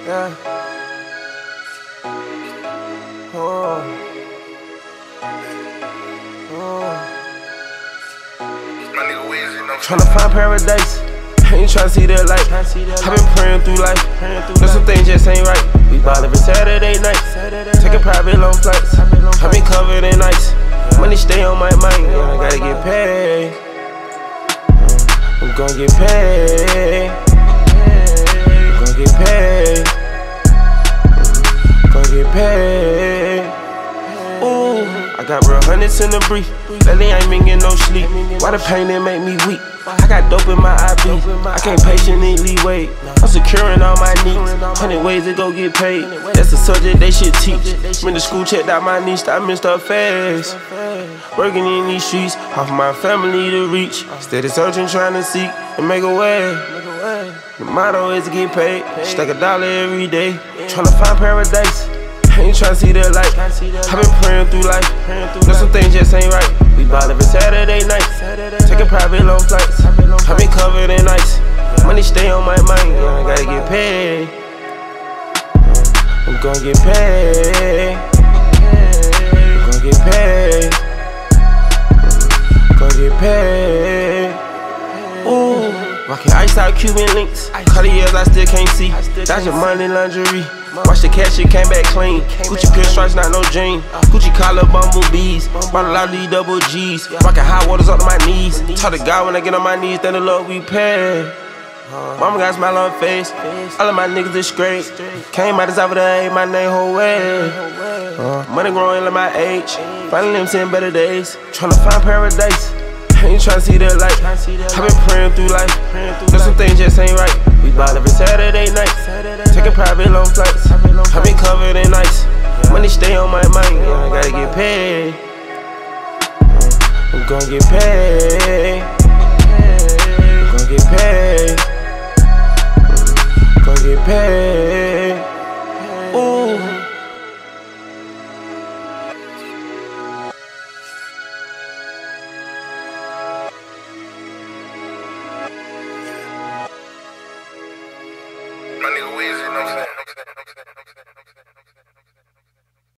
Yeah. Oh. Tryna find paradise, ain't tryna see the light. I been praying through life, know some things just ain't right. We ball every Saturday night, taking private long flights. I been covered in ice, money stay on my mind, and I gotta get paid. I'm gonna get paid. I'm gonna get paid. Gonna get paid. Ooh, I got real hundreds in the brief. Lately I ain't been getting no sleep. Why the pain that make me weak? I got dope in my IV. I can't patiently wait. I'm securing all my needs. 100 ways to go get paid. That's the subject they should teach. When the school checked out my niece, I missed her fast. Working in these streets, off my family to reach. Steady searching, trying to seek and make a way. The motto is to get paid. Stack $1 every day. Tryna find paradise. Ain't tryna see the light. I been praying through life. Know some things just ain't right. We ball every Saturday night, taking private long flights. I been covered in ice. Money stay on my mind, and I gotta get paid. I'm gonna get paid. I'm gonna get paid. Gonna get paid. Ooh, rockin' iced out Cuban links. Cartiers I still can't see. That's your money lingerie. Watch the cash, it came back clean. Gucci pinstripes, not no jean. Gucci collar, bumblebees. Bought a lot of these double G's. Rockin' high waters up to my knees. Talk to God when I get on my knees, then the Lord we pay. Mama got a smile on her face. All of my niggas is straight. Came out this over there, my name whole way. Money growing like my age. Finally I'm seeing better days. Tryna find paradise. Ain't tryna see the light. I been praying through life. Know some things just ain't right. We ball every Saturday night, taking private long flights. I been covered in ice. Money stay on my mind, and I gotta get paid. I'm gonna get paid. I'm gonna get paid. Gonna get paid. Ooh. My nigga Weezy, you know what I'm saying?